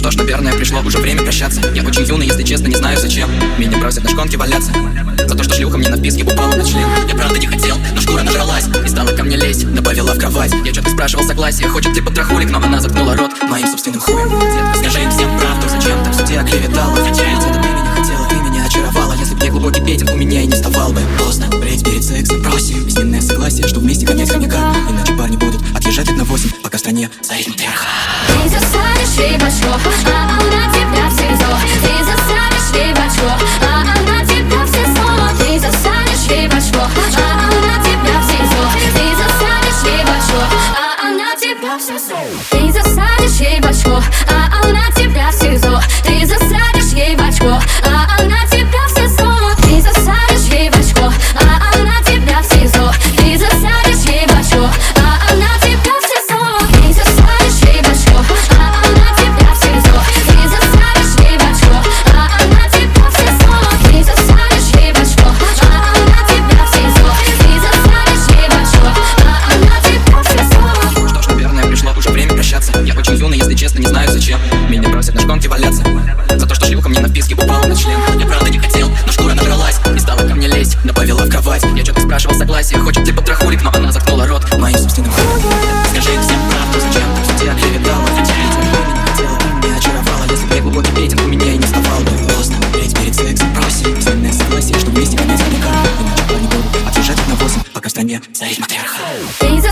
Что ж, наверное, пришло уже время прощаться. Я очень юный, если честно, не знаю зачем. Меня просят на шконке валяться за то, что шлюха мне на вписке упала на член. Я правда не хотел, но шкура нажралась и стала ко мне лезть, добавила в кровать. Я что-то спрашивал согласие, хочет ли потрохулик, но она заткнула рот моим собственным хуем. Детка, скажи им всем правду, зачем ты в суде оклеветала? Ведь это ты меня хотела, ты меня очаровала. Если б не глубокий петинг, у меня и не вставал бы. Поздно, брить перед сексом, просим письменное согласие, что вместе конец хомяка. Иначе парни будут отъезжать на 8, пока в стране стоит матриархат. Ты засадишь ей в очко, а она тебя в СИЗО. Ты засадишь ей в очко, а она тебя в СИЗО. Ты засадишь ей в очко, а она тебя в СИЗО. Ты засадишь ей в очко, а она тебя в СИЗО. Ты засадишь ей в очко, а она тебя в СИЗО. Ты засадишь ей в очко, а она тебя в СИЗО. Ты засадишь ей в очко, а она тебя в СИЗО. Ты засадишь ей в очко, а она тебя в СИЗО. Ты засадишь ей в очко, а она тебя в СИЗО. Ты засадишь ей в очко, а она тебя в СИЗО. Ты засадишь ей в очко, а она тебя в СИЗО. Ты засадишь ей в очко, а она тебя в СИЗО. Что ж, наверное, пришло уже время прощаться. Я очень юный, если честно, не знаю зачем. Меня просят на шконке валяться за то, что шлюха мне на вписке упала на член. Я правда не хотел, но шкура набралась и стала ко мне лезть, добавила в кровать. Я что-то спрашивал согласие, хочет ли потрохулик, но она заткнула рот моим собственным хуем. Скажи им всем правду, зачем ты в суде оклеветала? Ведь это ты меня хотела, ты меня очаровала. Если б не глубокий петинг, у меня и не вставал бы. Поздно, брить перед сексом, просим письменное согласие, что вместе конец хомяка. Иначе парни будут отъезжать на 8, пока в стране стоит матриархат.